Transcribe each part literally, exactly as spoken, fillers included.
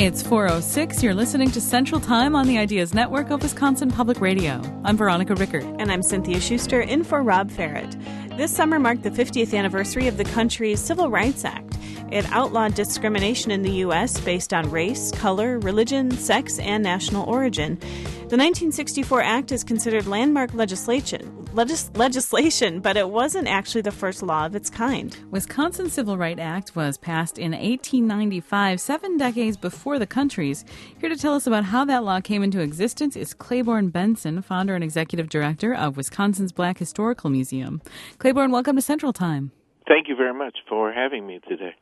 It's four oh six. You're listening to Central Time on the Ideas Network of Wisconsin Public Radio. I'm Veronica Rickert. And I'm Cynthia Schuster, in for Rob Farrett. This summer marked the fiftieth anniversary of the country's Civil Rights Act. It outlawed discrimination in the U S based on race, color, religion, sex, and national origin. The nineteen sixty-four Act is considered landmark legislation, legis- legislation, but it wasn't actually the first law of its kind. Wisconsin's Civil Rights Act was passed in eighteen ninety-five, seven decades before the country's. Here to tell us about how that law came into existence is Claiborne Benson, founder and executive director of Wisconsin's Black Historical Museum. Claiborne, welcome to Central Time. Thank you very much for having me today.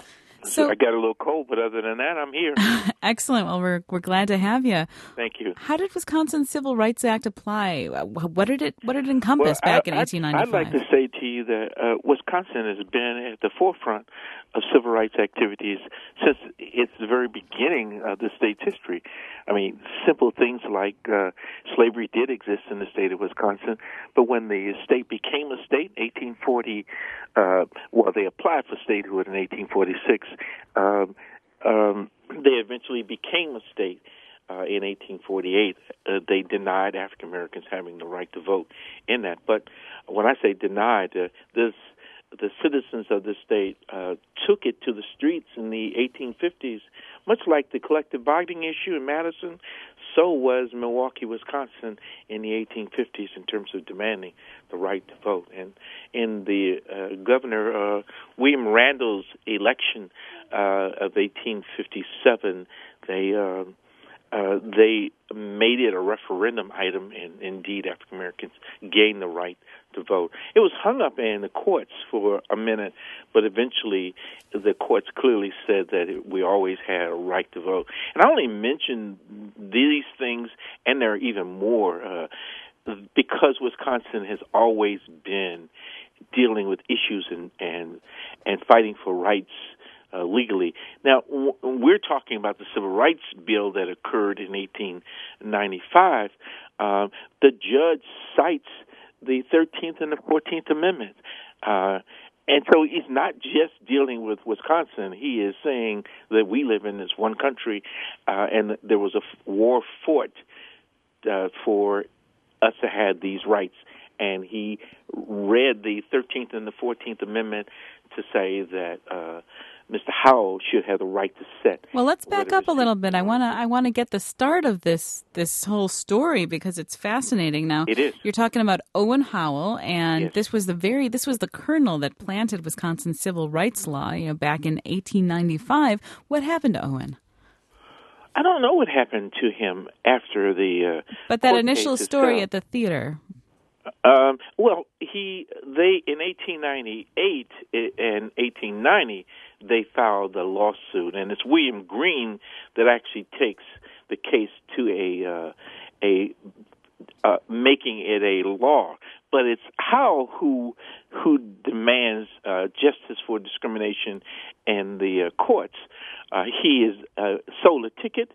So, I got a little cold, but other than that, I'm here. Excellent. Well, we're we're glad to have you. Thank you. How did Wisconsin's Civil Rights Act apply? What did it What did it encompass well, back I, in eighteen ninety-five? I'd like to say to you that uh, Wisconsin has been at the forefront of civil rights activities since its very beginning of the state's history. I mean, simple things like uh, slavery did exist in the state of Wisconsin, but when the state became a state in eighteen forty, uh, well, they applied for statehood in eighteen forty-six. Um, um, they eventually became a state uh, in eighteen forty-eight. Uh, they denied African Americans having the right to vote in that. But when I say denied, uh, this the citizens of the state uh, took it to the streets in the eighteen fifties, much like the collective bargaining issue in Madison. So was Milwaukee, Wisconsin in the eighteen fifties in terms of demanding the right to vote. And in the uh, Governor uh, William Randall's election uh, of eighteen fifty-seven, they uh, uh, they made it a referendum item, and indeed African Americans gained the right to vote. It was hung up in the courts for a minute, but eventually the courts clearly said that it, we always had a right to vote. And I only mention these things, and there are even more, uh, because Wisconsin has always been dealing with issues and and, and fighting for rights Uh, legally. Now, w- we're talking about the Civil Rights Bill that occurred in eighteen ninety-five. Uh, the judge cites the thirteenth and the fourteenth Amendment. Uh, and so he's not just dealing with Wisconsin. He is saying that we live in this one country, uh, and there was a f- war fought uh, for us to have these rights. And he read the thirteenth and the fourteenth Amendment to say that uh, Mister Howell should have the right to set. Well, let's back up a little bit. I want to I want to get the start of this this whole story because it's fascinating. Now, it is. You're talking about Owen Howell, and yes. this was the very this was the kernel that planted Wisconsin's civil rights law. You know, back in eighteen ninety-five. What happened to Owen? I don't know what happened to him after the. Uh, but that initial story at the theater. Um, well, he they in eighteen ninety-eight and eighteen ninety they filed a lawsuit, and it's William Green that actually takes the case to a uh, a uh, making it a law. But it's Howell who who demands uh, justice for discrimination in the uh, courts. Uh, he is uh, sold a ticket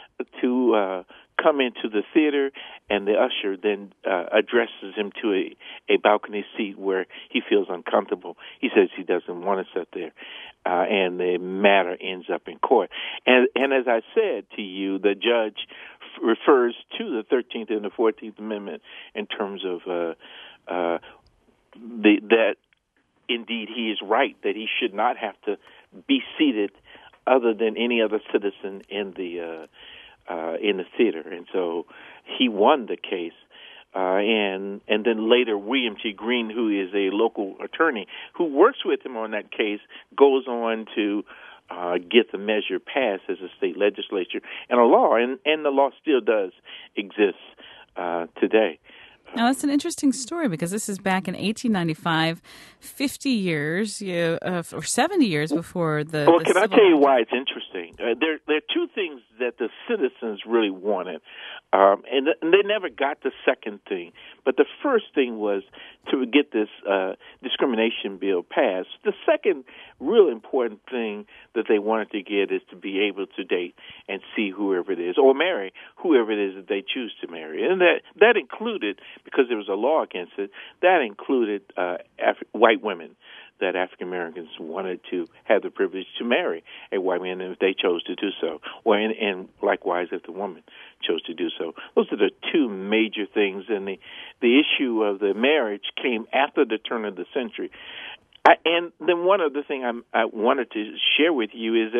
to uh, come into the theater, and the usher then uh, addresses him to a, a balcony seat where he feels uncomfortable. He says he doesn't want to sit there, uh, and the matter ends up in court. And, and as I said to you, the judge f- refers to the thirteenth and the fourteenth Amendment in terms of uh, uh, the, that indeed he is right, that he should not have to be seated other than any other citizen in the uh, Uh, in the theater, and so he won the case. Uh, and and then later, William T. Green, who is a local attorney who works with him on that case, goes on to uh, get the measure passed as a state legislature and a law, and, and the law still does exist uh, today. Now, that's an interesting story because this is back in eighteen ninety-five, fifty years, you, uh, or seventy years before the Well, the can I civil... tell you why it's interesting? Uh, there, there are two things that the citizens really wanted, um, and, th- and they never got the second thing. But the first thing was to get this uh, discrimination bill passed. The second real important thing that they wanted to get is to be able to date and see whoever it is, or marry whoever it is that they choose to marry. And that, that included, because there was a law against it, that included uh, Af- white women. that African Americans wanted to have the privilege to marry a white man if they chose to do so, or and, and likewise if the woman chose to do so. Those are the two major things, and the the issue of the marriage came after the turn of the century. I, and then one other thing I'm, I wanted to share with you is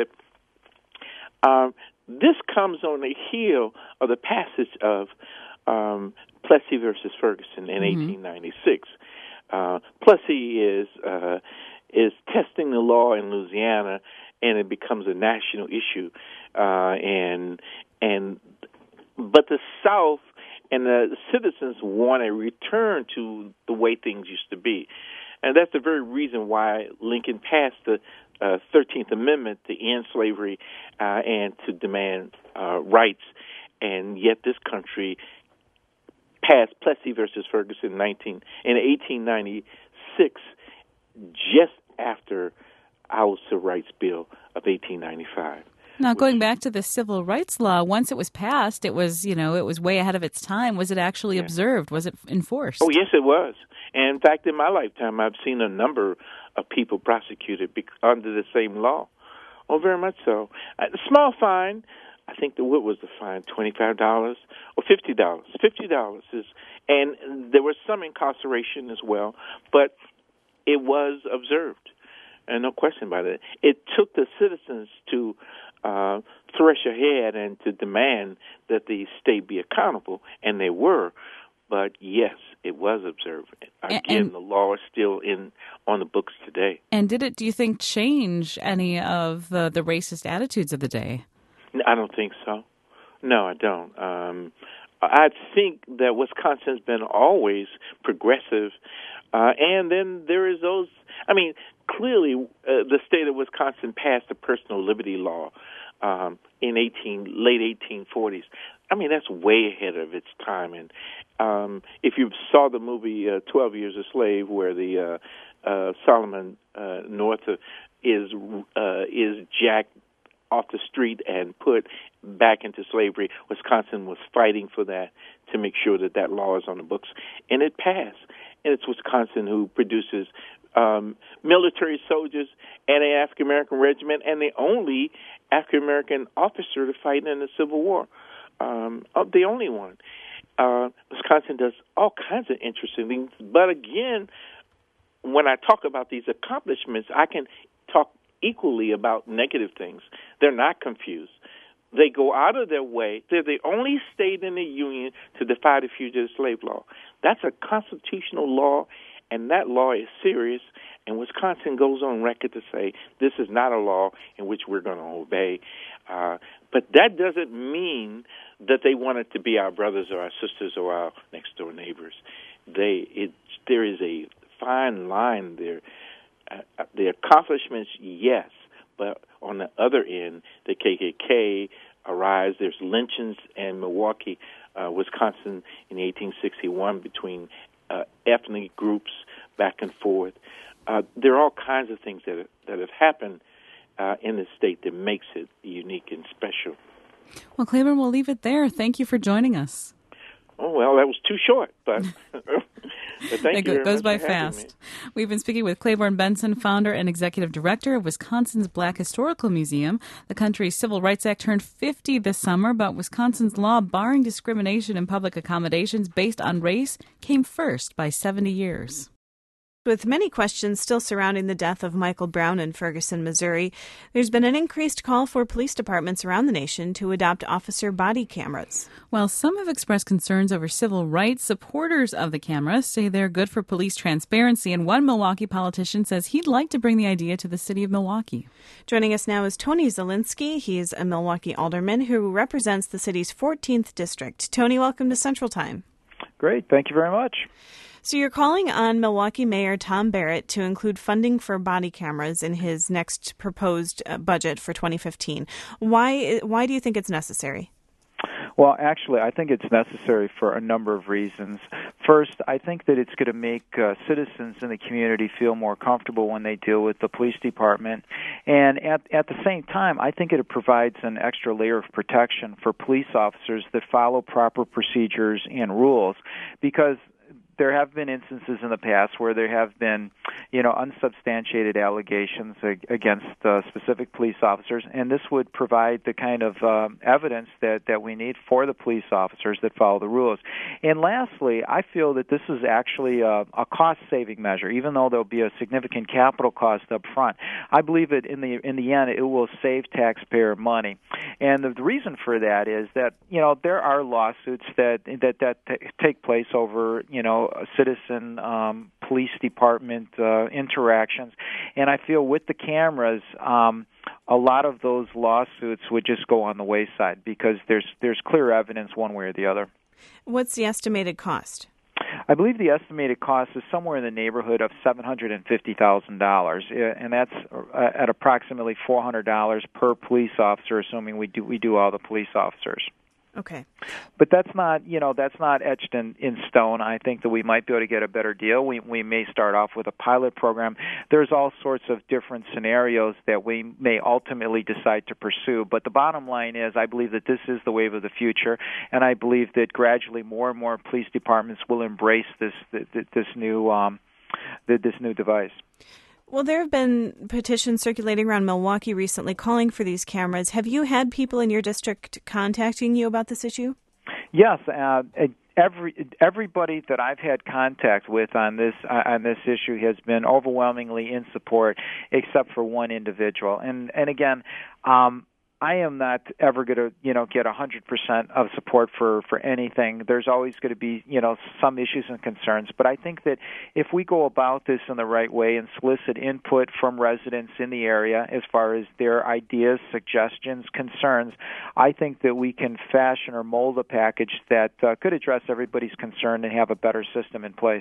that um, this comes on the heel of the passage of um, Plessy versus Ferguson in mm-hmm. eighteen ninety-six. Uh, Plessy is uh, is testing the law in Louisiana, and it becomes a national issue. Uh, and and but the South and the citizens want a return to the way things used to be, and that's the very reason why Lincoln passed the uh, thirteenth Amendment to end slavery uh, and to demand uh, rights. And yet, this country passed Plessy versus Ferguson in nineteen in eighteen ninety-six, just after our Civil Rights Bill of eighteen ninety-five. Now, going back to the civil rights law, once it was passed, it was, you know, it was way ahead of its time. Was it actually yeah. observed? Was it enforced? Oh, yes, it was. And in fact, in my lifetime, I've seen a number of people prosecuted under the same law. Oh, very much so. A small fine. I think the what was the fine? Twenty-five dollars or fifty dollars. Fifty dollars is, and there was some incarceration as well, but it was observed, and no question about it. It took the citizens to uh, thresh ahead and to demand that the state be accountable, and they were. But yes, it was observed. Again, and, the law is still in on the books today. And did it, do you think, change any of the, the racist attitudes of the day? I don't think so. No, I don't. Um, I think that Wisconsin's been always progressive, uh, and then there is those. I mean, clearly, uh, the state of Wisconsin passed the personal liberty law um, in eighteen late eighteen forties. I mean, that's way ahead of its time. And um, if you saw the movie uh, twelve Years a Slave, where the uh, uh, Solomon uh, North is uh, is jacked off the street and put back into slavery, Wisconsin was fighting for that to make sure that that law is on the books, and it passed. And it's Wisconsin who produces um, military soldiers and an African American regiment, and the only African American officer to fight in the Civil War. Um, the only one. Uh, Wisconsin does all kinds of interesting things, but again, when I talk about these accomplishments, I can talk equally about negative things. They're not confused. They go out of their way. They're the only state in the Union to defy the fugitive slave law. That's a constitutional law, and that law is serious, and Wisconsin goes on record to say this is not a law in which we're going to obey. Uh, but that doesn't mean that they want it to be our brothers or our sisters or our next-door neighbors. They, it, there is a fine line there. Uh, the accomplishments, yes, but on the other end, the K K K arrives. There's lynchings in Milwaukee, uh, Wisconsin in eighteen sixty-one between uh, ethnic groups back and forth. Uh, there are all kinds of things that that have happened uh, in the state that makes it unique and special. Well, Claiborne, we'll leave it there. Thank you for joining us. Oh, well, that was too short, but, but thank it you very goes much by for having fast. me. We've been speaking with Claiborne Benson, founder and executive director of Wisconsin's Black Historical Museum. The country's Civil Rights Act turned fifty this summer, but Wisconsin's law barring discrimination in public accommodations based on race came first by seventy years. With many questions still surrounding the death of Michael Brown in Ferguson, Missouri, there's been an increased call for police departments around the nation to adopt officer body cameras. While some have expressed concerns over civil rights, supporters of the cameras say they're good for police transparency, and one Milwaukee politician says he'd like to bring the idea to the city of Milwaukee. Joining us now is Tony Zielinski. He's a Milwaukee alderman who represents the city's fourteenth district. Tony, welcome to Central Time. Great. Thank you very much. So you're calling on Milwaukee Mayor Tom Barrett to include funding for body cameras in his next proposed uh, budget for twenty fifteen. Why why do you think it's necessary? Well, actually, I think it's necessary for a number of reasons. First, I think that it's going to make uh, citizens in the community feel more comfortable when they deal with the police department. And at, at the same time, I think it provides an extra layer of protection for police officers that follow proper procedures and rules, because there have been instances in the past where there have been, you know, unsubstantiated allegations against uh, specific police officers, and this would provide the kind of um, evidence that, that we need for the police officers that follow the rules. And lastly, I feel that this is actually a, a cost-saving measure, even though there'll be a significant capital cost up front. I believe that in the in the end, it will save taxpayer money. And the, the reason for that is that, you know, there are lawsuits that that, that t- take place over, you know, citizen um, police department uh, interactions. And I feel with the cameras, um, a lot of those lawsuits would just go on the wayside because there's there's clear evidence one way or the other. What's the estimated cost? I believe the estimated cost is somewhere in the neighborhood of seven hundred fifty thousand dollars, and that's at approximately four hundred dollars per police officer, assuming we do we do all the police officers. Okay. But that's not, you know, that's not etched in, in stone. I think that we might be able to get a better deal. We we may start off with a pilot program. There's all sorts of different scenarios that we may ultimately decide to pursue. But the bottom line is I believe that this is the wave of the future, and I believe that gradually more and more police departments will embrace this this, this new um, this new device. Well, there have been petitions circulating around Milwaukee recently calling for these cameras. Have you had people in your district contacting you about this issue? Yes, uh, every everybody that I've had contact with on this uh, on this issue has been overwhelmingly in support, except for one individual. And and again, um, I am not ever going to, you know, get one hundred percent of support for, for anything. There's always going to be, you know, some issues and concerns. But I think that if we go about this in the right way and solicit input from residents in the area as far as their ideas, suggestions, concerns, I think that we can fashion or mold a package that uh, could address everybody's concern and have a better system in place.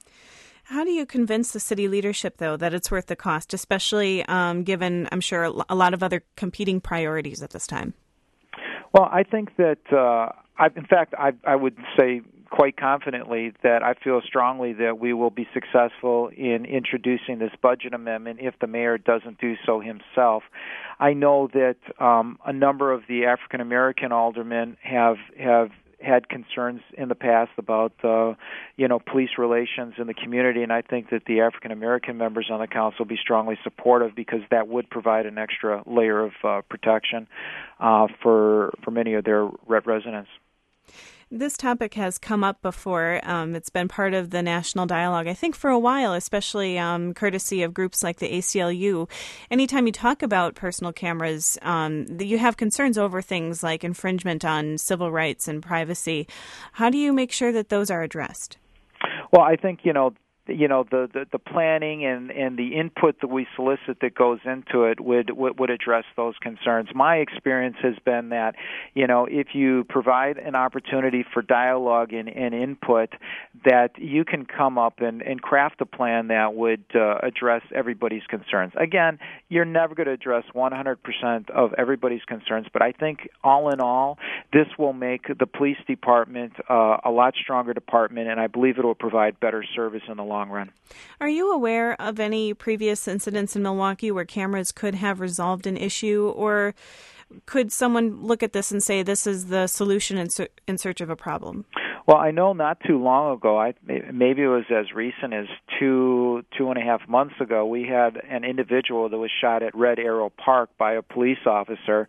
How do you convince the city leadership, though, that it's worth the cost, especially um, given, I'm sure, a lot of other competing priorities at this time? Well, I think that, uh, I, in fact, I, I would say quite confidently that I feel strongly that we will be successful in introducing this budget amendment if the mayor doesn't do so himself. I know that um, a number of the African American aldermen have have had concerns in the past about, uh, you know, police relations in the community, and I think that the African American members on the council will be strongly supportive because that would provide an extra layer of uh, protection uh, for for many of their residents. This topic has come up before. Um, it's been part of the national dialogue, I think, for a while, especially um, courtesy of groups like the A C L U. Anytime you talk about personal cameras, um, you have concerns over things like infringement on civil rights and privacy. How do you make sure that those are addressed? Well, I think, you know, you know, the, the, the planning and, and the input that we solicit that goes into it would, would would address those concerns. My experience has been that, you know, if you provide an opportunity for dialogue and, and input, that you can come up and, and craft a plan that would uh, address everybody's concerns. Again, you're never going to address one hundred percent of everybody's concerns, but I think all in all, this will make the police department uh, a lot stronger department, and I believe it will provide better service in the long run. Are you aware of any previous incidents in Milwaukee where cameras could have resolved an issue, or could someone look at this and say this is the solution in, ser- in search of a problem? Well, I know not too long ago, I, maybe it was as recent as two, two and a half months ago, we had an individual that was shot at Red Arrow Park by a police officer,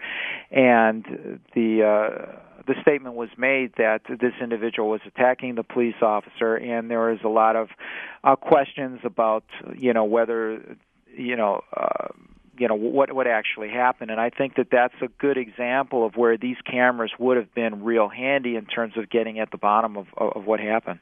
and the uh, the statement was made that this individual was attacking the police officer, and there was a lot of uh, questions about, you know, whether, you know, uh, you know, what what actually happened. And I think that that's a good example of where these cameras would have been real handy in terms of getting at the bottom of, of what happened.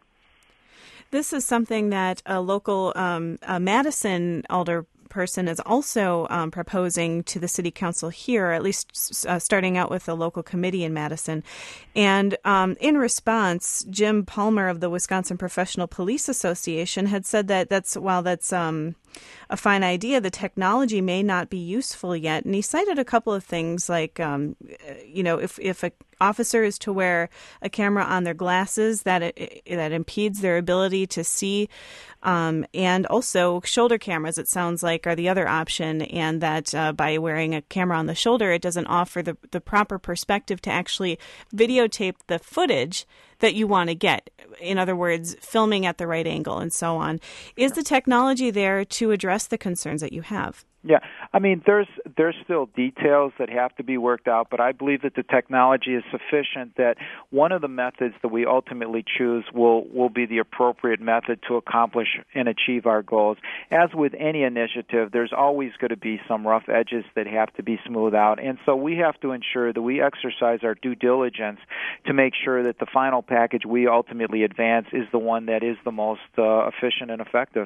This is something that a local um, a Madison alder person is also um, proposing to the city council here, at least uh, starting out with a local committee in Madison. And um, in response, Jim Palmer of the Wisconsin Professional Police Association had said that that's while that's um, a fine idea, the technology may not be useful yet. And he cited a couple of things like, um, you know, if if an officer is to wear a camera on their glasses, that it, that impedes their ability to see. Um, and also shoulder cameras, it sounds like, are the other option, and that uh, by wearing a camera on the shoulder, it doesn't offer the, the proper perspective to actually videotape the footage that you want to get. In other words, filming at the right angle and so on. Is the technology there to address the concerns that you have? Yeah, I mean, there's there's still details that have to be worked out, but I believe that the technology is sufficient that one of the methods that we ultimately choose will, will be the appropriate method to accomplish and achieve our goals. As with any initiative, there's always going to be some rough edges that have to be smoothed out, and so we have to ensure that we exercise our due diligence to make sure that the final package we ultimately advance is the one that is the most uh, efficient and effective.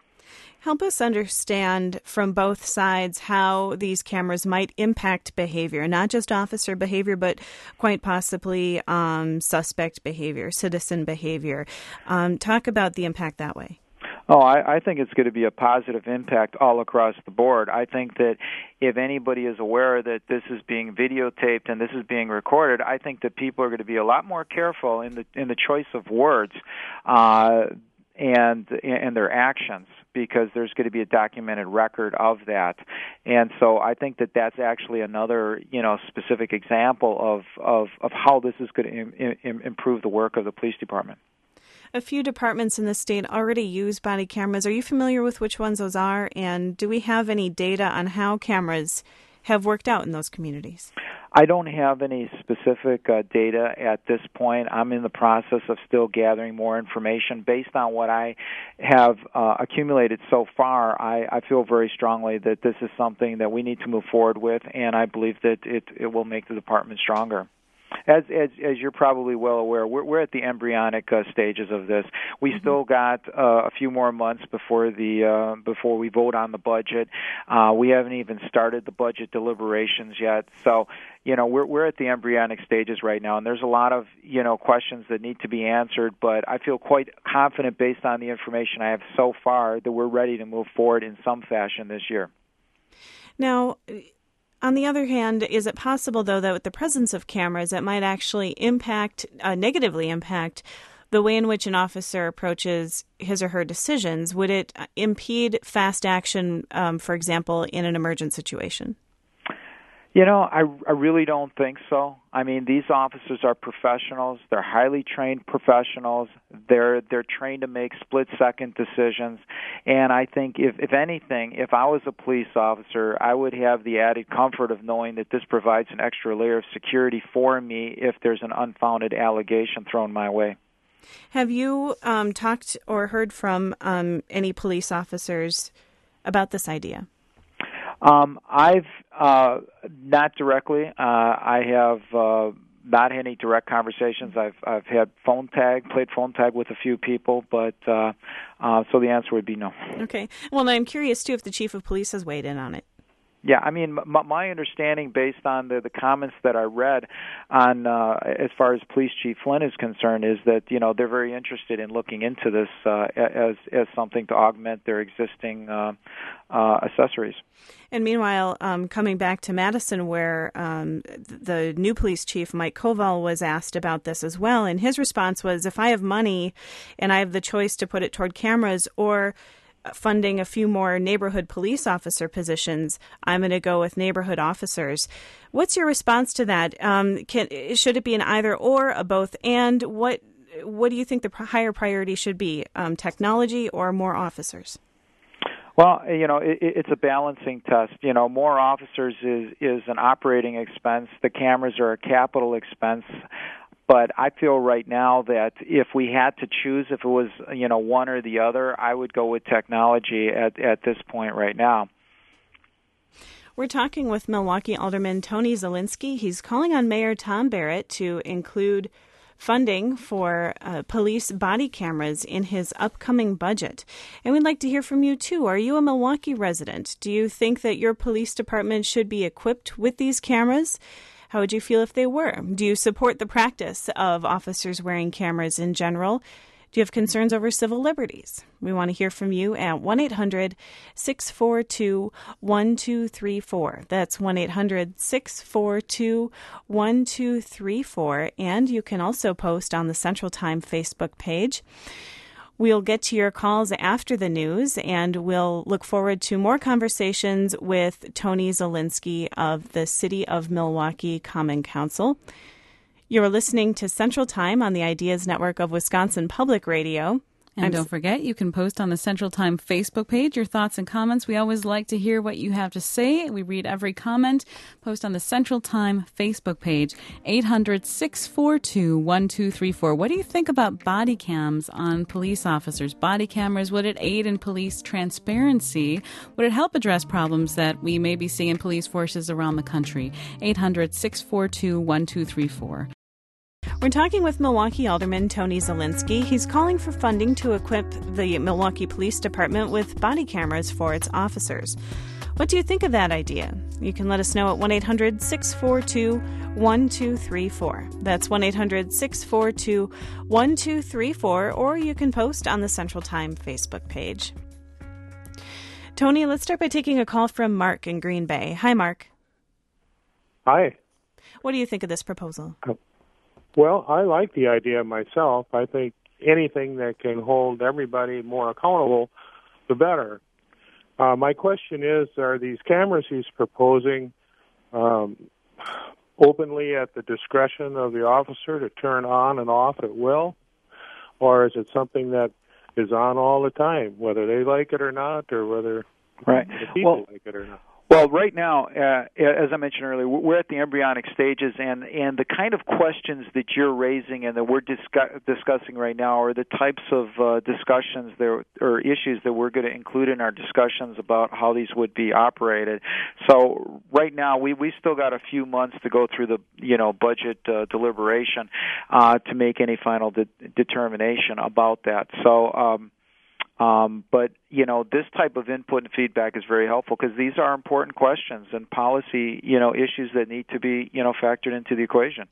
Help us understand from both sides how these cameras might impact behavior, not just officer behavior, but quite possibly um, suspect behavior, citizen behavior. Um, talk about the impact that way. Oh, I, I think it's going to be a positive impact all across the board. I think that if anybody is aware that this is being videotaped and this is being recorded, I think that people are going to be a lot more careful in the in the choice of words uh, and and their actions, because there's going to be a documented record of that. And so I think that that's actually another, you know, specific example of, of, of how this is going to im- im- improve the work of the police department. A few departments in the state already use body cameras. Are you familiar with which ones those are? And do we have any data on how cameras have worked out in those communities? I don't have any specific uh, data at this point. I'm in the process of still gathering more information. Based on what I have uh, accumulated so far, I, I feel very strongly that this is something that we need to move forward with, and I believe that it, it will make the department stronger. As, as as you're probably well aware, we're, we're at the embryonic uh, stages of this. We mm-hmm. still got uh, a few more months before the uh, before we vote on the budget. Uh, we haven't even started the budget deliberations yet. So, you know, we're we're at the embryonic stages right now, and there's a lot of, you know, questions that need to be answered. But I feel quite confident, based on the information I have so far, that we're ready to move forward in some fashion this year. Now, on the other hand, is it possible, though, that with the presence of cameras, it might actually impact, uh, negatively impact, the way in which an officer approaches his or her decisions? Would it impede fast action, um, for example, in an emergent situation? You know, I, I really don't think so. I mean, these officers are professionals. They're highly trained professionals. They're they're trained to make split-second decisions. And I think, if, if anything, if I was a police officer, I would have the added comfort of knowing that this provides an extra layer of security for me if there's an unfounded allegation thrown my way. Have you um, talked or heard from um, any police officers about this idea? Um, I've uh, not directly. Uh, I have uh, not had any direct conversations. I've I've had phone tag, played phone tag with a few people, but uh, uh, so the answer would be no. Okay. Well, I'm curious too if the chief of police has weighed in on it. Yeah, I mean, m- my understanding, based on the, the comments that I read on, uh, as far as Police Chief Flynn is concerned, is that, you know, they're very interested in looking into this uh, as as something to augment their existing uh, uh, accessories. And meanwhile, um, coming back to Madison, where um, the new police chief, Mike Koval, was asked about this as well, and his response was, if I have money and I have the choice to put it toward cameras or funding a few more neighborhood police officer positions, I'm going to go with neighborhood officers. What's your response to that? Um, can, should it be an either or, a both and? What what do you think the higher priority should be, um, technology or more officers? Well, you know, it, it's a balancing test. You know, more officers is, is an operating expense. The cameras are a capital expense. But I feel right now that if we had to choose, if it was, you know, one or the other, I would go with technology at, at this point right now. We're talking with Milwaukee Alderman Tony Zielinski. He's calling on Mayor Tom Barrett to include funding for uh, police body cameras in his upcoming budget. And we'd like to hear from you, too. Are you a Milwaukee resident? Do you think that your police department should be equipped with these cameras? How would you feel if they were? Do you support the practice of officers wearing cameras in general? Do you have concerns over civil liberties? We want to hear from you at one eight hundred six four two one two three four. That's one eight hundred six four two one two three four. And you can also post on the Central Time Facebook page. We'll get to your calls after the news, and we'll look forward to more conversations with Tony Zielinski of the City of Milwaukee Common Council. You're listening to Central Time on the Ideas Network of Wisconsin Public Radio. And I'm don't forget, you can post on the Central Time Facebook page your thoughts and comments. We always like to hear what you have to say. We read every comment. Post on the Central Time Facebook page, eight hundred, six four two, one two three four. What do you think about body cams on police officers? Body cameras, would it aid in police transparency? Would it help address problems that we may be seeing in police forces around the country? eight hundred, six four two, one two three four. We're talking with Milwaukee Alderman Tony Zielinski. He's calling for funding to equip the Milwaukee Police Department with body cameras for its officers. What do you think of that idea? You can let us know at one eight hundred, six four two, one two three four. That's one eight hundred, six four two, one two three four, or you can post on the Central Time Facebook page. Tony, let's start by taking a call from Mark in Green Bay. Hi, Mark. Hi. What do you think of this proposal? Uh, Well, I like the idea myself. I think anything that can hold everybody more accountable, the better. Uh, my question is, are these cameras he's proposing um, openly at the discretion of the officer to turn on and off at will? Or is it something that is on all the time, whether they like it or not, or whether right. the people well, like it or not? Well, right now, uh, as I mentioned earlier, we're at the embryonic stages, and, and the kind of questions that you're raising and that we're discuss, discussing right now are the types of uh, discussions there, or issues that we're going to include in our discussions about how these would be operated. So right now, we, we still got a few months to go through the you know budget uh, deliberation uh, to make any final de- determination about that. So. Um, Um, but, you know, this type of input and feedback is very helpful because these are important questions and policy, you know, issues that need to be, you know, factored into the equation.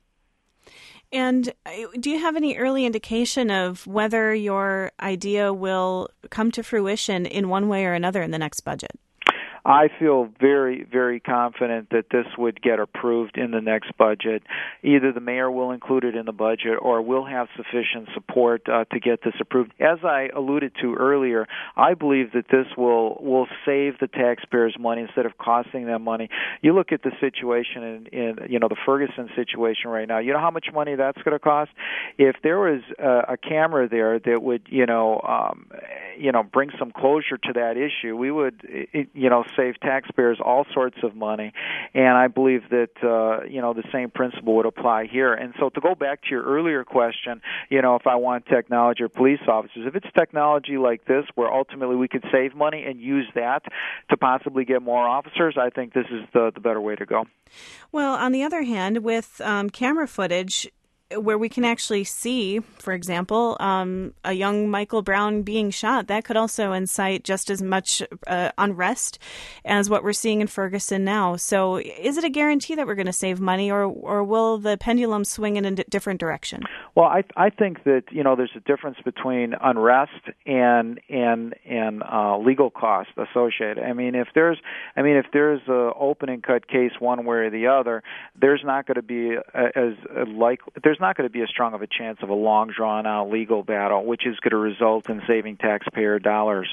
And do you have any early indication of whether your idea will come to fruition in one way or another in the next budget? I feel very, very confident that this would get approved in the next budget. Either the mayor will include it in the budget or we'll have sufficient support uh, to get this approved. As I alluded to earlier, I believe that this will, will save the taxpayers money instead of costing them money. You look at the situation in, in you know, the Ferguson situation right now. You know how much money that's going to cost? If there was a, a camera there that would, you know, um, you know, bring some closure to that issue, we would, it, you know, save taxpayers all sorts of money, and I believe that uh, you know the same principle would apply here. And so, to go back to your earlier question, you know, if I want technology or police officers, if it's technology like this, where ultimately we could save money and use that to possibly get more officers, I think this is the the better way to go. Well, on the other hand, with um, camera footage, where we can actually see, for example, um, a young Michael Brown being shot, that could also incite just as much uh, unrest as what we're seeing in Ferguson now. So is it a guarantee that we're going to save money, or or will the pendulum swing in a d- different direction? Well, I I think that, you know, there's a difference between unrest and and and uh, legal costs associated. I mean, if there's I mean if there's a open and cut case one way or the other, there's not going to be a, as a like there's not going to be as strong of a chance of a long drawn out legal battle, which is going to result in saving taxpayer dollars.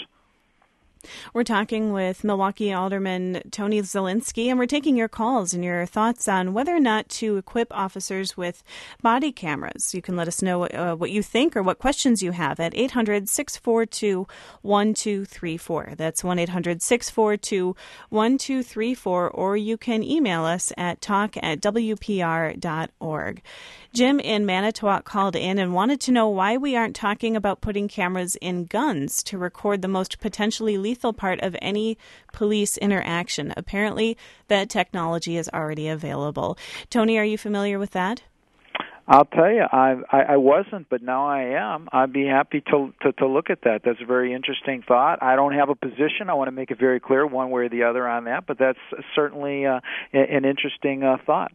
We're talking with Milwaukee Alderman Tony Zielinski, and we're taking your calls and your thoughts on whether or not to equip officers with body cameras. You can let us know uh, what you think or what questions you have at eight hundred, six four two, one two three four. That's one eight hundred, six four two, one two three four, or you can email us at talk at w p r dot org. Jim in Manitowoc called in and wanted to know why we aren't talking about putting cameras in guns to record the most potentially lethal part of any police interaction. Apparently, that technology is already available. Tony, are you familiar with that? I'll tell you, I, I, I wasn't, but now I am. I'd be happy to, to to look at that. That's a very interesting thought. I don't have a position. I want to make it very clear one way or the other on that, but that's certainly uh, an interesting uh, thought.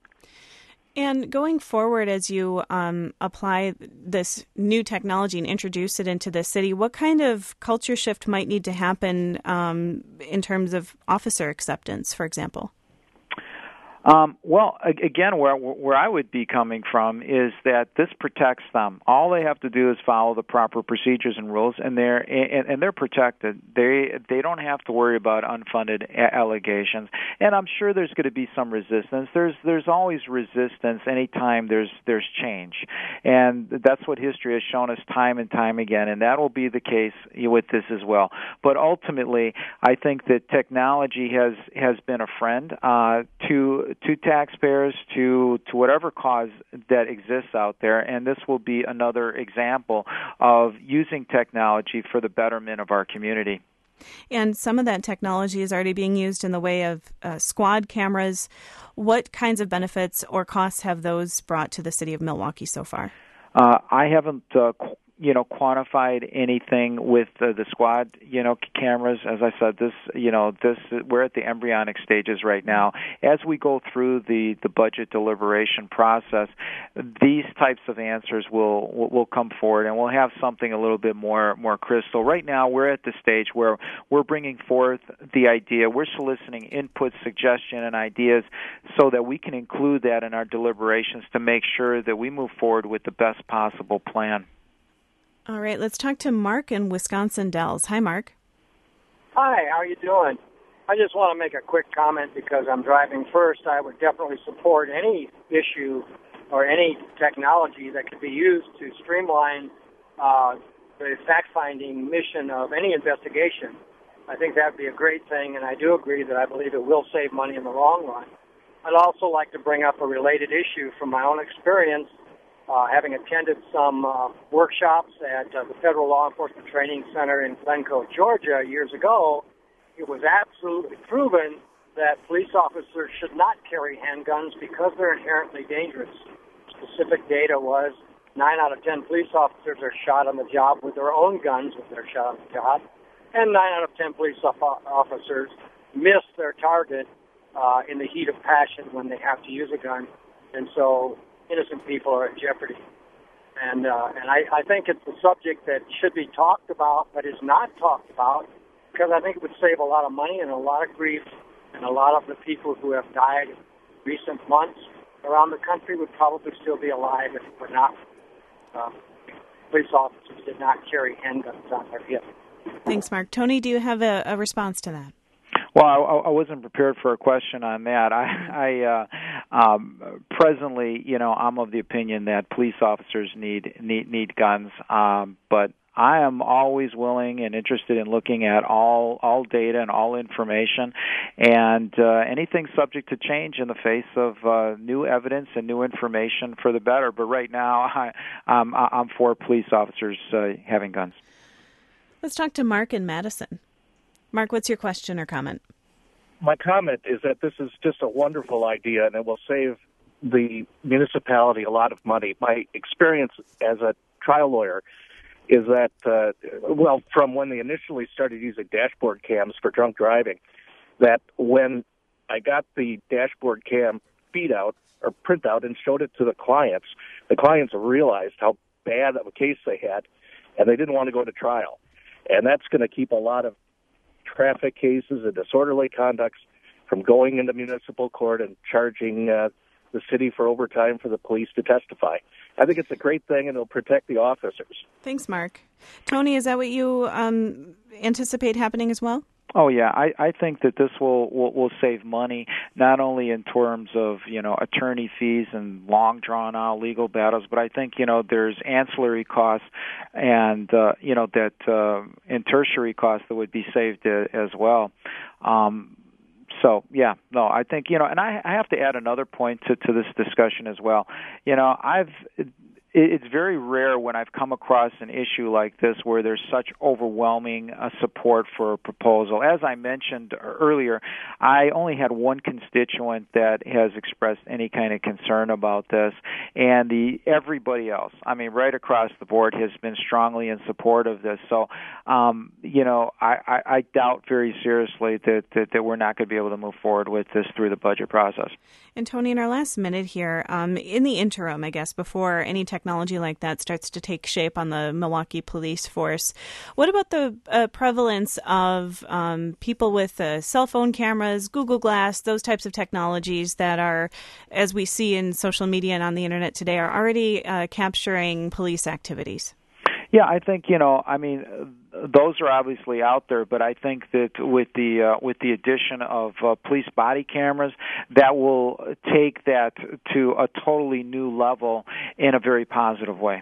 And going forward, as you um, apply this new technology and introduce it into the city, what kind of culture shift might need to happen um, in terms of officer acceptance, for example? Um, well, again, where where I would be coming from is that this protects them. All they have to do is follow the proper procedures and rules, and they're and, and they're protected. They they don't have to worry about unfunded allegations. And I'm sure there's going to be some resistance. There's there's always resistance anytime there's there's change, and that's what history has shown us time and time again. And that will be the case with this as well. But ultimately, I think that technology has has been a friend uh, to to taxpayers, to to whatever cause that exists out there, and this will be another example of using technology for the betterment of our community. And some of that technology is already being used in the way of uh, squad cameras. What kinds of benefits or costs have those brought to the city of Milwaukee so far? Uh, I haven't uh, qu- you know, quantified anything with uh, the squad, you know, cameras. As I said, this, you know, this we're at the embryonic stages right now. As we go through the, the budget deliberation process, these types of answers will, will will come forward, and we'll have something a little bit more more crystal. Right now, we're at the stage where we're bringing forth the idea. We're soliciting input, suggestion, and ideas so that we can include that in our deliberations to make sure that we move forward with the best possible plan. All right, let's talk to Mark in Wisconsin Dells. Hi, Mark. Hi, how are you doing? I just want to make a quick comment because I'm driving first. I would definitely support any issue or any technology that could be used to streamline uh, the fact-finding mission of any investigation. I think that would be a great thing, and I do agree that I believe it will save money in the long run. I'd also like to bring up a related issue from my own experience. Uh, having attended some uh, workshops at uh, the Federal Law Enforcement Training Center in Glencoe, Georgia, years ago, it was absolutely proven that police officers should not carry handguns because they're inherently dangerous. Specific data was nine out of ten police officers are shot on the job with their own guns when they're shot on the job, and nine out of ten police officers miss their target uh, in the heat of passion when they have to use a gun. And so innocent people are at jeopardy. And uh, and I, I think it's a subject that should be talked about, but is not talked about, because I think it would save a lot of money and a lot of grief, and a lot of the people who have died in recent months around the country would probably still be alive if it were not uh, police officers did not carry handguns on their hips. Thanks, Mark. Tony, do you have a, a response to that? Well, I, I wasn't prepared for a question on that. I, I uh, um, presently, you know, I'm of the opinion that police officers need need, need guns, um, but I am always willing and interested in looking at all all data and all information, and uh, anything subject to change in the face of uh, new evidence and new information for the better. But right now, I, um, I'm for police officers uh, having guns. Let's talk to Mark in Madison. Mark, what's your question or comment? My comment is that this is just a wonderful idea, and it will save the municipality a lot of money. My experience as a trial lawyer is that, uh, well, from when they initially started using dashboard cams for drunk driving, that when I got the dashboard cam feed out or printout and showed it to the clients, the clients realized how bad of a case they had, and they didn't want to go to trial. And that's going to keep a lot of traffic cases and disorderly conducts from going into municipal court and charging uh, the city for overtime for the police to testify. I think it's a great thing, and it'll protect the officers. Thanks, Mark. Tony, is that what you um, anticipate happening as well? Oh, yeah. I, I think that this will, will, will save money, not only in terms of, you know, attorney fees and long, drawn-out legal battles, but I think, you know, there's ancillary costs and, uh, you know, that uh, and tertiary costs that would be saved uh, as well. Um, so, yeah, no, I think, you know, and I, I have to add another point to, to this discussion as well. You know, I've... It's very rare when I've come across an issue like this where there's such overwhelming uh, support for a proposal. As I mentioned earlier, I only had one constituent that has expressed any kind of concern about this, and the everybody else, I mean, right across the board, has been strongly in support of this. So, um, you know, I, I, I doubt very seriously that, that, that we're not going to be able to move forward with this through the budget process. And Tony, in our last minute here, um, in the interim, I guess, before any technology technology like that starts to take shape on the Milwaukee police force. What about the uh, prevalence of um, people with uh, cell phone cameras, Google Glass, those types of technologies that are, as we see in social media and on the internet today, are already uh, capturing police activities? Yeah, I think, you know, I mean, those are obviously out there, but I think that with the uh, with the addition of uh, police body cameras, that will take that to a totally new level in a very positive way.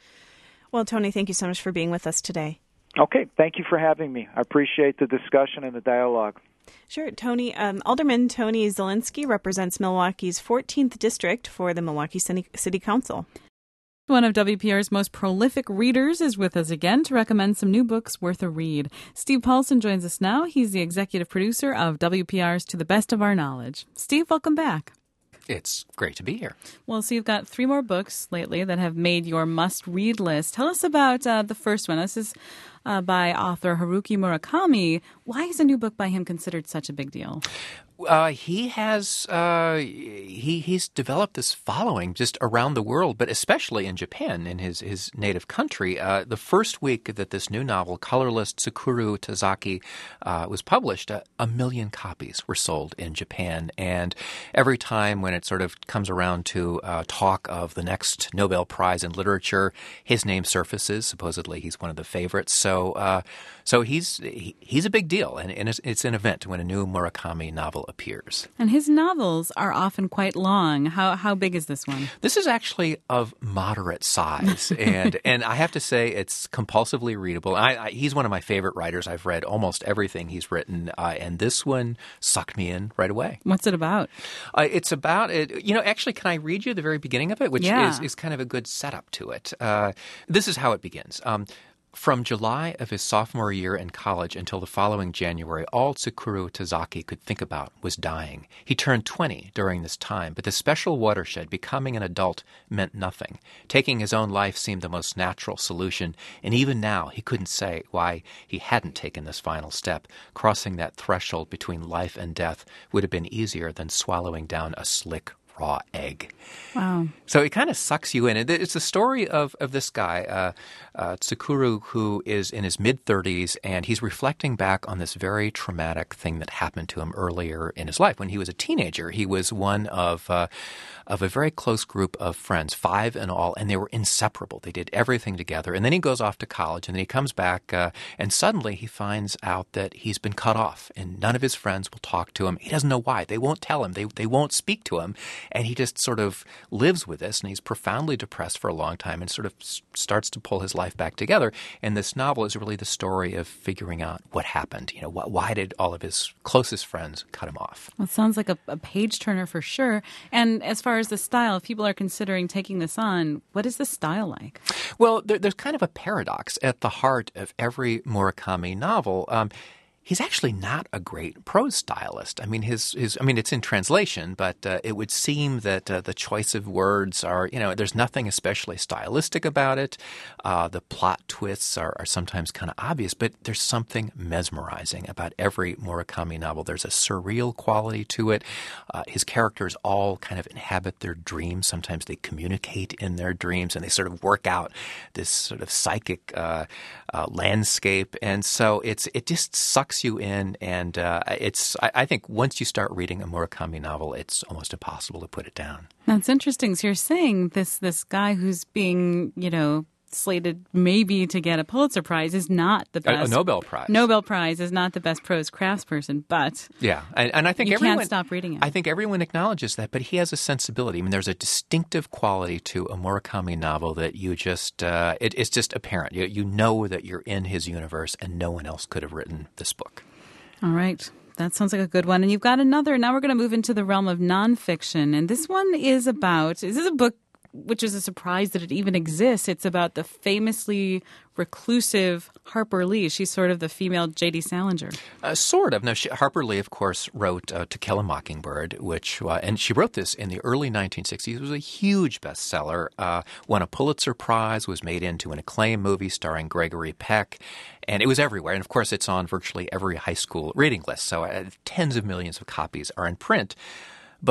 Well, Tony, thank you so much for being with us today. Okay, thank you for having me. I appreciate the discussion and the dialogue. Sure. Tony, um, Alderman Tony Zielinski represents Milwaukee's fourteenth District for the Milwaukee City, City Council. One of W P R's most prolific readers is with us again to recommend some new books worth a read. Steve Paulson joins us now. He's the executive producer of W P R's To the Best of Our Knowledge. Steve, welcome back. It's great to be here. Well, so you've got three more books lately that have made your must-read list. Tell us about uh, the first one. This is uh, by author Haruki Murakami. Why is a new book by him considered such a big deal? Uh, he has uh, he he's developed this following just around the world, but especially in Japan, in his his native country. Uh, the first week that this new novel, Colorless Tsukuru Tazaki, uh, was published, uh, a million copies were sold in Japan. And every time when it sort of comes around to uh, talk of the next Nobel Prize in Literature, his name surfaces. Supposedly, he's one of the favorites. So uh, so he's he, he's a big deal, and, and it's, it's an event when a new Murakami novel appears. And his novels are often quite long. How how big is this one? This is actually of moderate size, and and I have to say it's compulsively readable. I, I, he's one of my favorite writers. I've read almost everything he's written, uh, and this one sucked me in right away. What's it about? Uh, it's about it. You know, actually, can I read you the very beginning of it, which yeah. is is kind of a good setup to it. Uh, this is how it begins. Um, From July of his sophomore year in college until the following January, all Tsukuru Tazaki could think about was dying. He turned twenty during this time, but the special watershed, becoming an adult, meant nothing. Taking his own life seemed the most natural solution, and even now he couldn't say why he hadn't taken this final step. Crossing that threshold between life and death would have been easier than swallowing down a slick raw egg. Wow. So it kind of sucks you in. It's the story of, of this guy, uh, uh, Tsukuru, who is in his mid-thirties, and he's reflecting back on this very traumatic thing that happened to him earlier in his life. When he was a teenager, he was one of uh, of a very close group of friends, five in all, and they were inseparable. They did everything together. And then he goes off to college, and then he comes back, uh, and suddenly he finds out that he's been cut off, and none of his friends will talk to him. He doesn't know why. They won't tell him. They, they won't speak to him. And he just sort of lives with this, and he's profoundly depressed for a long time and sort of s- starts to pull his life back together. And this novel is really the story of figuring out what happened. You know, wh- why did all of his closest friends cut him off? Well, it sounds like a, a page-turner for sure. And as far as the style, if people are considering taking this on, what is the style like? Well, there, there's kind of a paradox at the heart of every Murakami novel. Um, He's actually not a great prose stylist. I mean, his, his I mean, it's in translation, but uh, it would seem that uh, the choice of words are, you know, there's nothing especially stylistic about it. Uh, the plot twists are, are sometimes kind of obvious, but there's something mesmerizing about every Murakami novel. There's a surreal quality to it. Uh, his characters all kind of inhabit their dreams. Sometimes they communicate in their dreams, and they sort of work out this sort of psychic uh, uh, landscape. And so it's it just sucks you in, and uh, it's I, I think once you start reading a Murakami novel, it's almost impossible to put it down. That's interesting. So you're saying this this guy who's being, you know, slated maybe to get a Pulitzer Prize is not the best. A, a Nobel Prize. Nobel Prize is not the best prose craftsperson, but yeah, and, and I think you everyone can't stop reading it. I think everyone acknowledges that, but he has a sensibility. I mean, there's a distinctive quality to a Murakami novel that you just uh, it, it's just apparent. You, you know that you're in his universe, and no one else could have written this book. All right. That sounds like a good one. And you've got another. Now we're going to move into the realm of nonfiction. And this one is about, this is a book which is a surprise that it even exists. It's about the famously reclusive Harper Lee. She's sort of the female J D Salinger. Uh, sort of. No, she, Harper Lee, of course, wrote uh, To Kill a Mockingbird, which, uh, and she wrote this in the early nineteen sixties. It was a huge bestseller. Uh, won a Pulitzer Prize, was made into an acclaimed movie starring Gregory Peck, and it was everywhere. And, of course, it's on virtually every high school reading list. So uh, tens of millions of copies are in print. But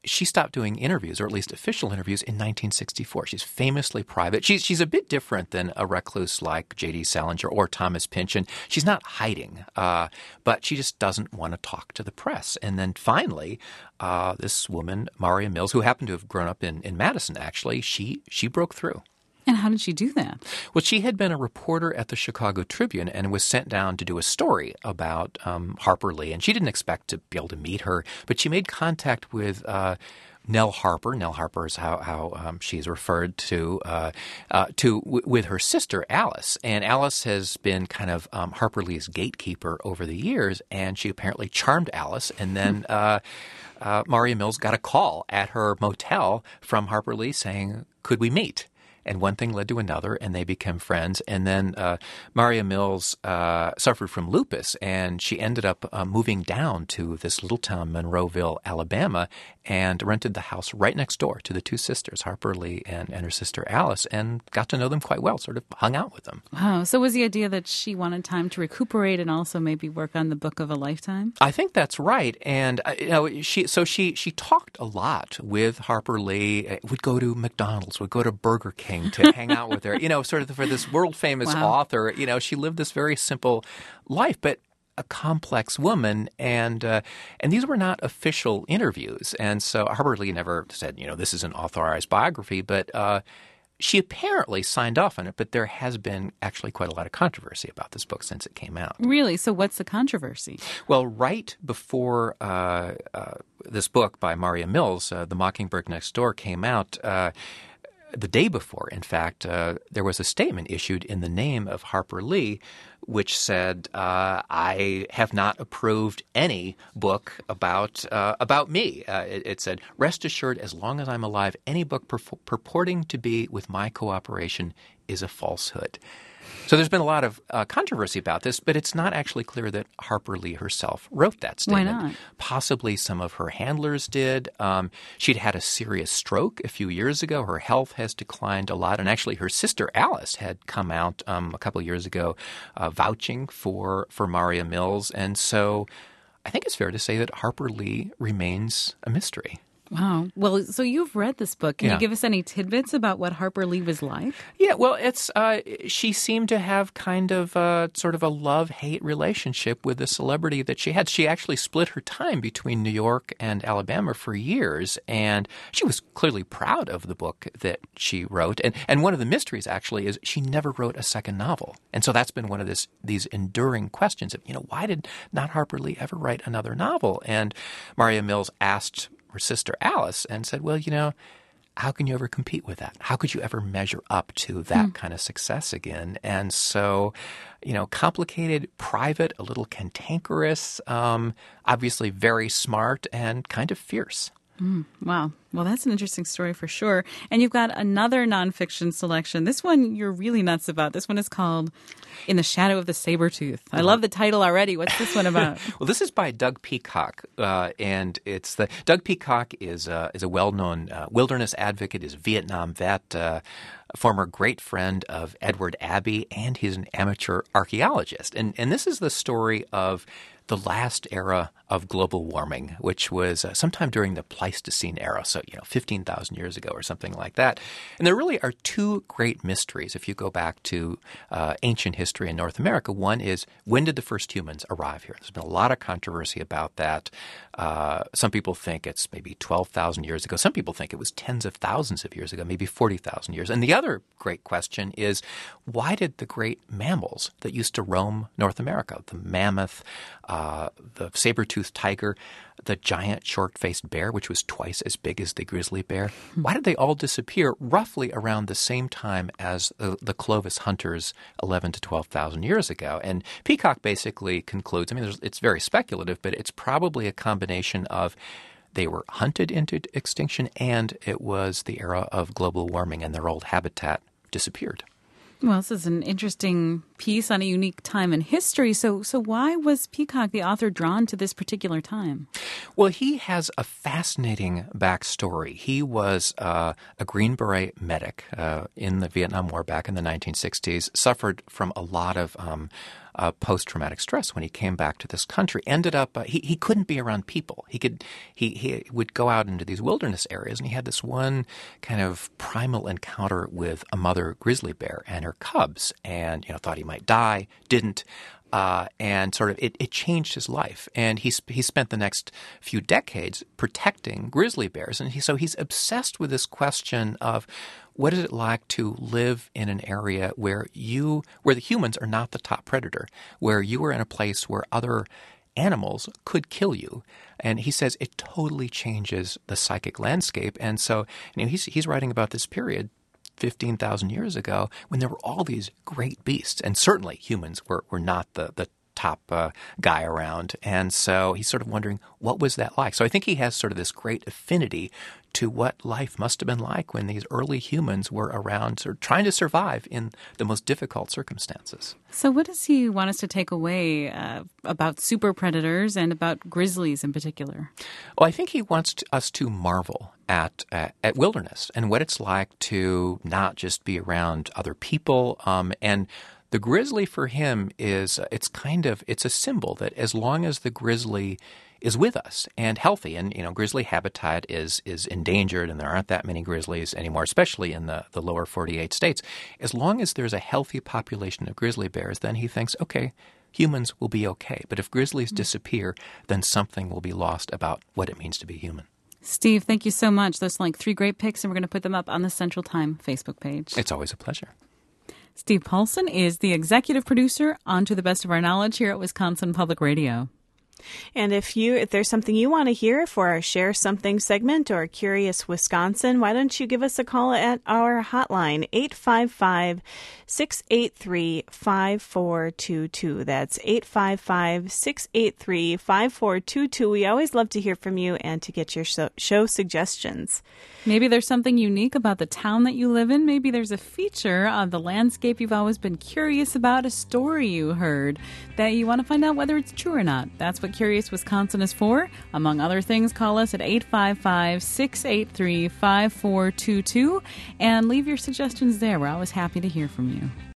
she stopped doing interviews, or at least official interviews, in nineteen sixty-four. She's famously private. She's she's a bit different than a recluse like J D Salinger or Thomas Pynchon. She's not hiding, uh, but she just doesn't want to talk to the press. And then finally, uh, this woman, Maria Mills, who happened to have grown up in, in Madison, actually, she she broke through. And how did she do that? Well, she had been a reporter at the Chicago Tribune and was sent down to do a story about um, Harper Lee. And she didn't expect to be able to meet her, but she made contact with uh, Nell Harper. Nell Harper is how, how um, she's referred to uh, uh, to w- with her sister, Alice. And Alice has been kind of um, Harper Lee's gatekeeper over the years, and she apparently charmed Alice. And then uh, uh, Maria Mills got a call at her motel from Harper Lee saying, could we meet? And one thing led to another, and they became friends. And then uh, Maria Mills uh, suffered from lupus, and she ended up uh, moving down to this little town, Monroeville, Alabama, and rented the house right next door to the two sisters, Harper Lee and, and her sister Alice, and got to know them quite well, sort of hung out with them. Wow. So was the idea that she wanted time to recuperate and also maybe work on the book of a lifetime? I think that's right. And, uh, you know, she so she, she talked a lot with Harper Lee, would go to McDonald's, would go to Burger King, to hang out with her, you know, sort of for this world-famous wow. author. You know, she lived this very simple life, but a complex woman, and uh, and these were not official interviews. And so Harper Lee never said, you know, this is an authorized biography, but uh, she apparently signed off on it. But there has been actually quite a lot of controversy about this book since it came out. Really? So what's the controversy? Well, right before uh, uh, this book by Maria Mills, uh, The Mockingbird Next Door, came out, uh, the day before, in fact, uh, there was a statement issued in the name of Harper Lee which said, uh, I have not approved any book about uh, about me. Uh, it, it said, rest assured, as long as I'm alive, any book pur- purporting to be with my cooperation is a falsehood. So there's been a lot of uh, controversy about this, but it's not actually clear that Harper Lee herself wrote that statement. Why not? Possibly some of her handlers did. Um, she'd had a serious stroke a few years ago. Her health has declined a lot. And actually her sister Alice had come out um, a couple of years ago uh, vouching for, for Maria Mills. And so I think it's fair to say that Harper Lee remains a mystery. Wow. Well, so you've read this book. Can yeah. you give us any tidbits about what Harper Lee was like? Yeah, well, it's uh, she seemed to have kind of uh, sort of a love-hate relationship with the celebrity that she had. She actually split her time between New York and Alabama for years, and she was clearly proud of the book that she wrote. And and one of the mysteries, actually, is she never wrote a second novel. And so that's been one of this, these enduring questions of, you know, why did not Harper Lee ever write another novel? And Maria Mills asked her sister Alice and said, well, you know, how can you ever compete with that? How could you ever measure up to that mm. kind of success again? And so, you know, complicated, private, a little cantankerous, um, obviously very smart and kind of fierce. Mm, wow. Well, that's an interesting story for sure. And you've got another nonfiction selection. This one you're really nuts about. This one is called In the Shadow of the Saber-Tooth. I love the title already. What's this one about? Well, this is by Doug Peacock, uh, and it's the Doug Peacock is uh, is a well-known uh, wilderness advocate, is a Vietnam vet, uh, a former great friend of Edward Abbey, and he's an amateur archaeologist. And and this is the story of the last era of global warming, which was uh, sometime during the Pleistocene era, so, you know, fifteen thousand years ago or something like that. And there really are two great mysteries if you go back to uh, ancient history in North America. One is, when did the first humans arrive here? There's been a lot of controversy about that. Uh, some people think it's maybe twelve thousand years ago. Some people think it was tens of thousands of years ago, maybe forty thousand years. And the other great question is, why did the great mammals that used to roam North America, the mammoth, uh, the saber-toothed tiger, the giant short-faced bear, which was twice as big as the grizzly bear, why did they all disappear roughly around the same time as the, the Clovis hunters eleven to twelve thousand years ago? And Peacock basically concludes, I mean, there's, it's very speculative, but it's probably a combination of they were hunted into extinction and it was the era of global warming and their old habitat disappeared. Well, this is an interesting piece on a unique time in history. So, so why was Peacock, the author, drawn to this particular time? Well, he has a fascinating backstory. He was uh, a Green Beret medic uh, in the Vietnam War back in the nineteen sixties, suffered from a lot of um, uh, post-traumatic stress when he came back to this country. Ended up, uh, he, he couldn't be around people. He could he, he would go out into these wilderness areas, and he had this one kind of primal encounter with a mother grizzly bear and her cubs, and you know thought he might die, didn't. Uh, and sort of it, it changed his life. And he he spent the next few decades protecting grizzly bears. And he, so he's obsessed with this question of what is it like to live in an area where you where the humans are not the top predator, where you are in a place where other animals could kill you. And he says it totally changes the psychic landscape. And so you know, he's he's writing about this period fifteen thousand years ago when there were all these great beasts. And certainly humans were, were not the, the top uh, guy around. And so he's sort of wondering, what was that like? So I think he has sort of this great affinity to what life must have been like when these early humans were around, sort of trying to survive in the most difficult circumstances. So what does he want us to take away uh, about super predators and about grizzlies in particular? Well, I think he wants to, us to marvel at uh, at wilderness and what it's like to not just be around other people. Um, and the grizzly for him is uh, it's kind of it's a symbol that as long as the grizzly is with us and healthy, and you know grizzly habitat is is endangered, and there aren't that many grizzlies anymore, especially in the, the lower forty-eight states. As long as there's a healthy population of grizzly bears, then he thinks, okay, humans will be okay. But if grizzlies mm-hmm. disappear, then something will be lost about what it means to be human. Steve, thank you so much. Those are like three great picks, and we're going to put them up on the Central Time Facebook page. It's always a pleasure. Steve Paulson is the executive producer on To the Best of Our Knowledge here at Wisconsin Public Radio. And if you if there's something you want to hear for our Share Something segment or Curious Wisconsin, why don't you give us a call at our hotline, eight five five, six eight three, five four two two. That's eight five five, six eight three, five four two two. We always love to hear from you and to get your show, show suggestions. Maybe there's something unique about the town that you live in. Maybe there's a feature of the landscape you've always been curious about, a story you heard that you want to find out whether it's true or not. That's what Curious Wisconsin is for. Among other things, call us at eight five five, six eight three, five four two two and leave your suggestions there. We're always happy to hear from you.